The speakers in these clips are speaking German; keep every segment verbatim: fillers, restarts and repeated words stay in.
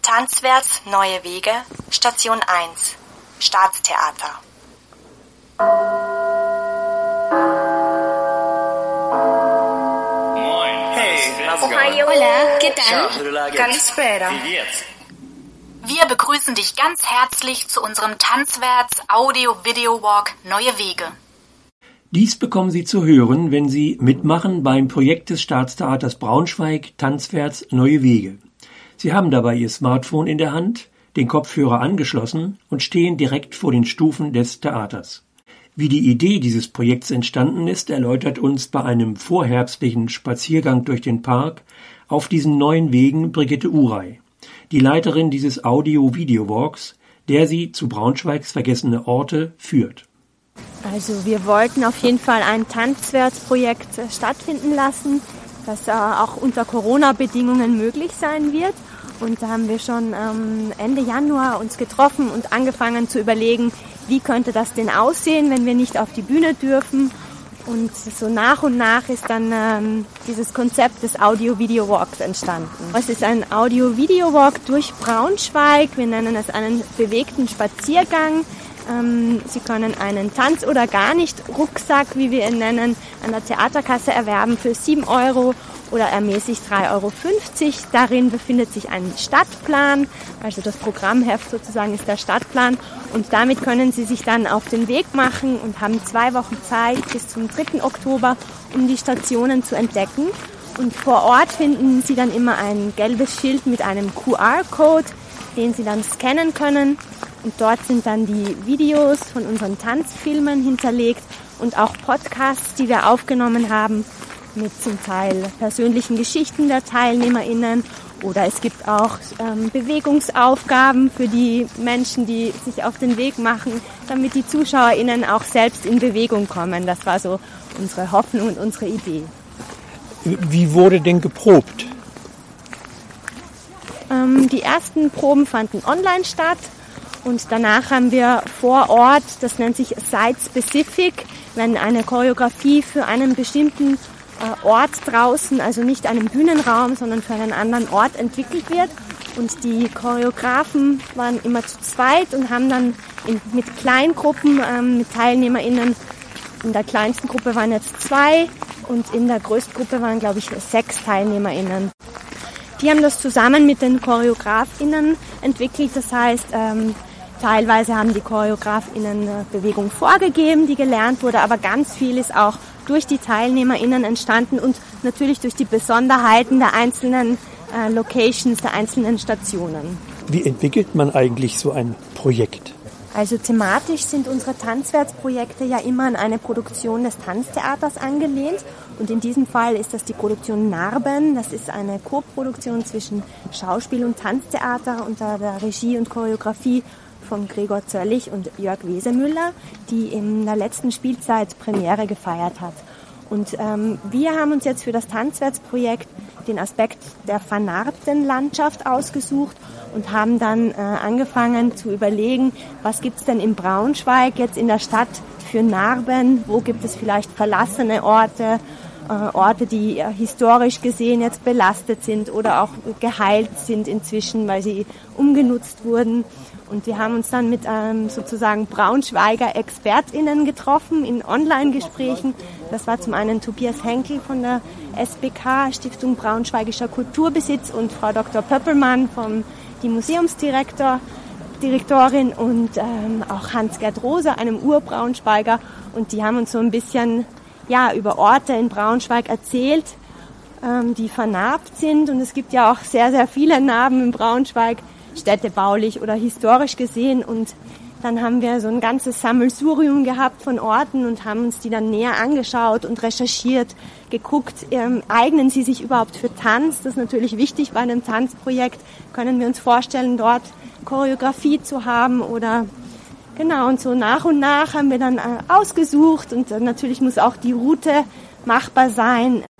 Tanzwärts Neue Wege, Station eins, Staatstheater. Ohio, hola, ¿qué tal? Kalispera. Wir begrüßen dich ganz herzlich zu unserem Tanzwärts Audio-Video-Walk Neue Wege. Dies bekommen Sie zu hören, wenn Sie mitmachen beim Projekt des Staatstheaters Braunschweig Tanzwärts Neue Wege. Sie haben dabei Ihr Smartphone in der Hand, den Kopfhörer angeschlossen und stehen direkt vor den Stufen des Theaters. Wie die Idee dieses Projekts entstanden ist, erläutert uns bei einem vorherbstlichen Spaziergang durch den Park auf diesen neuen Wegen Brigitte Urey, die Leiterin dieses Audio-Video-Walks, der sie zu Braunschweigs vergessene Orte führt. Also wir wollten auf jeden Fall ein Tanzwärts-Projekt stattfinden lassen, das auch unter Corona-Bedingungen möglich sein wird. Und da haben wir schon ähm, Ende Januar uns getroffen und angefangen zu überlegen, wie könnte das denn aussehen, wenn wir nicht auf die Bühne dürfen. Und so nach und nach ist dann ähm, dieses Konzept des Audio-Video-Walks entstanden. Es ist ein Audio-Video-Walk durch Braunschweig. Wir nennen es einen bewegten Spaziergang. Ähm, Sie können einen Tanz- oder gar nicht Rucksack, wie wir ihn nennen, an der Theaterkasse erwerben für sieben Euro. Oder ermäßigt drei Euro fünfzig. Darin befindet sich ein Stadtplan, also das Programmheft sozusagen ist der Stadtplan. Und damit können Sie sich dann auf den Weg machen und haben zwei Wochen Zeit bis zum dritten Oktober, um die Stationen zu entdecken. Und vor Ort finden Sie dann immer ein gelbes Schild mit einem Q R-Code, den Sie dann scannen können. Und dort sind dann die Videos von unseren Tanzfilmen hinterlegt und auch Podcasts, die wir aufgenommen haben, mit zum Teil persönlichen Geschichten der TeilnehmerInnen, oder es gibt auch ähm, Bewegungsaufgaben für die Menschen, die sich auf den Weg machen, damit die ZuschauerInnen auch selbst in Bewegung kommen. Das war so unsere Hoffnung und unsere Idee. Wie wurde denn geprobt? Ähm, die ersten Proben fanden online statt und danach haben wir vor Ort, das nennt sich Site-Specific, wenn eine Choreografie für einen bestimmten Ort draußen, also nicht einen Bühnenraum, sondern für einen anderen Ort entwickelt wird. Und die Choreografen waren immer zu zweit und haben dann in, mit Kleingruppen, ähm, mit TeilnehmerInnen, in der kleinsten Gruppe waren jetzt zwei und in der größten Gruppe waren, glaube ich, sechs TeilnehmerInnen. Die haben das zusammen mit den ChoreografInnen entwickelt, das heißt, ähm, teilweise haben die ChoreografInnen Bewegung vorgegeben, die gelernt wurde, aber ganz viel ist auch durch die TeilnehmerInnen entstanden und natürlich durch die Besonderheiten der einzelnen äh, Locations, der einzelnen Stationen. Wie entwickelt man eigentlich so ein Projekt? Also thematisch sind unsere Tanzwärtsprojekte ja immer an eine Produktion des Tanztheaters angelehnt. Und in diesem Fall ist das die Produktion Narben. Das ist eine Koproduktion zwischen Schauspiel- und Tanztheater unter der Regie und Choreografie von Gregor Zöllig und Jörg Wesemüller, die in der letzten Spielzeit Premiere gefeiert hat. Und ähm, wir haben uns jetzt für das Tanzwärtsprojekt den Aspekt der vernarbten Landschaft ausgesucht und haben dann äh, angefangen zu überlegen, was gibt's denn in Braunschweig jetzt in der Stadt für Narben, wo gibt es vielleicht verlassene Orte, äh, Orte, die äh, historisch gesehen jetzt belastet sind oder auch geheilt sind inzwischen, weil sie umgenutzt wurden. Und wir haben uns dann mit ähm, sozusagen Braunschweiger ExpertInnen getroffen in Online-Gesprächen. Das war zum einen Tobias Henkel von der S B K, Stiftung Braunschweigischer Kulturbesitz, und Frau Doktor Pöppelmann, vom, die Museumsdirektor, Direktorin, und ähm, auch Hans-Gerd Roser, einem Ur-Braunschweiger. Und die haben uns so ein bisschen ja, über Orte in Braunschweig erzählt, ähm, die vernarbt sind. Und es gibt ja auch sehr, sehr viele Narben in Braunschweig, städtebaulich oder historisch gesehen, und dann haben wir so ein ganzes Sammelsurium gehabt von Orten und haben uns die dann näher angeschaut und recherchiert, geguckt, ähm, eignen sie sich überhaupt für Tanz? Das ist natürlich wichtig bei einem Tanzprojekt. Können wir uns vorstellen, dort Choreografie zu haben oder genau, und so nach und nach haben wir dann äh, ausgesucht, und äh, natürlich muss auch die Route machbar sein.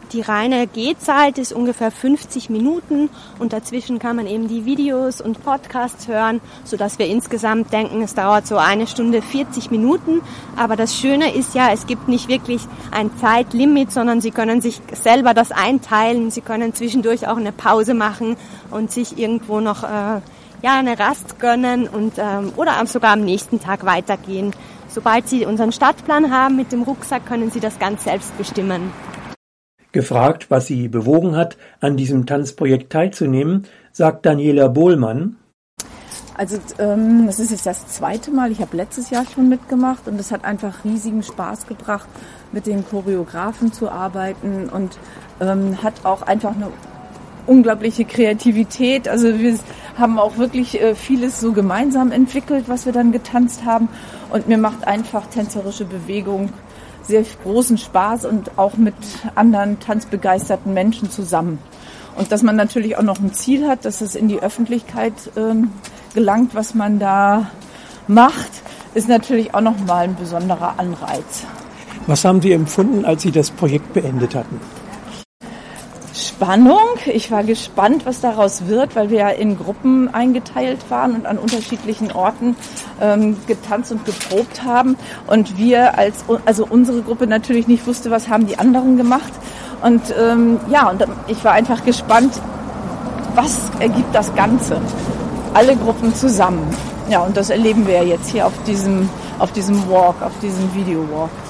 Die reine Gehzeit ist ungefähr fünfzig Minuten und dazwischen kann man eben die Videos und Podcasts hören, sodass wir insgesamt denken, es dauert so eine Stunde vierzig Minuten. Aber das Schöne ist ja, es gibt nicht wirklich ein Zeitlimit, sondern Sie können sich selber das einteilen. Sie können zwischendurch auch eine Pause machen und sich irgendwo noch äh, ja eine Rast gönnen und ähm, oder sogar am nächsten Tag weitergehen. Sobald Sie unseren Stadtplan haben mit dem Rucksack, können Sie das ganz selbst bestimmen. Gefragt, was sie bewogen hat, an diesem Tanzprojekt teilzunehmen, sagt Daniela Bohlmann: Also ähm, das ist jetzt das zweite Mal. Ich habe letztes Jahr schon mitgemacht und es hat einfach riesigen Spaß gebracht, mit den Choreografen zu arbeiten und ähm, hat auch einfach eine unglaubliche Kreativität. Also wir haben auch wirklich äh, vieles so gemeinsam entwickelt, was wir dann getanzt haben. Und mir macht einfach tänzerische Bewegung sehr großen Spaß und auch mit anderen tanzbegeisterten Menschen zusammen. Und dass man natürlich auch noch ein Ziel hat, dass es in die Öffentlichkeit ähm, gelangt, was man da macht, ist natürlich auch nochmal ein besonderer Anreiz. Was haben Sie empfunden, als Sie das Projekt beendet hatten? Spannung. Ich war gespannt, was daraus wird, weil wir ja in Gruppen eingeteilt waren und an unterschiedlichen Orten ähm, getanzt und geprobt haben. Und wir als, also unsere Gruppe natürlich nicht wusste, was haben die anderen gemacht. Und ähm, ja, und ich war einfach gespannt, was ergibt das Ganze? Alle Gruppen zusammen. Ja, und das erleben wir ja jetzt hier auf diesem, auf diesem Walk, auf diesem Video-Walk.